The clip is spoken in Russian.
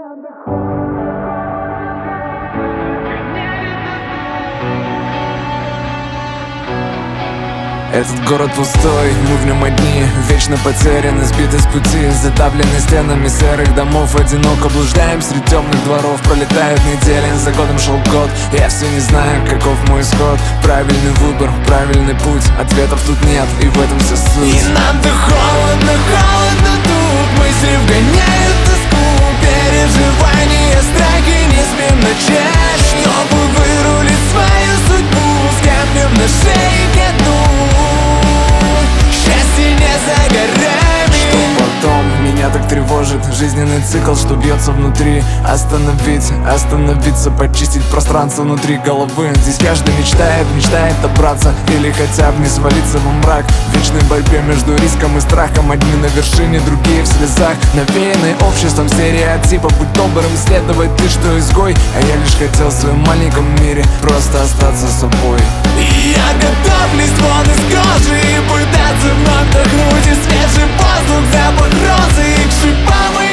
Этот город пустой, мы в нем одни, вечно потеряны, сбиты с пути, задавлены стенами серых домов. Одиноко блуждаем среди темных дворов, пролетают недели, за годом шел год. Я все не знаю, каков мой исход. Правильный выбор, правильный путь, ответов тут нет, и в этом вся суть. И нам-то холодно, холодно тут, мысли вгоняют тоску, переживания, страхи не смеем начать, чтобы вырулить свою судьбу с камнем на шее ко дну. Счастье не за горами. Что потом меня так тревожит, жизненный цикл, что бьется внутри. Остановиться, почистить пространство внутри головы. Здесь каждый мечтает добраться или хотя бы не свалиться во мрак. В вечной борьбе между риском и страхом, одни на вершине, другие в слезах. Навеянный обществом стереотипа, будь добрым, следовать ты, что изгой. А я лишь хотел в своем маленьком мире просто остаться собой. И я готов лезть вон из кожи и пытаться вновь вдохнуть и свежий воздух, запах розы и к шипам и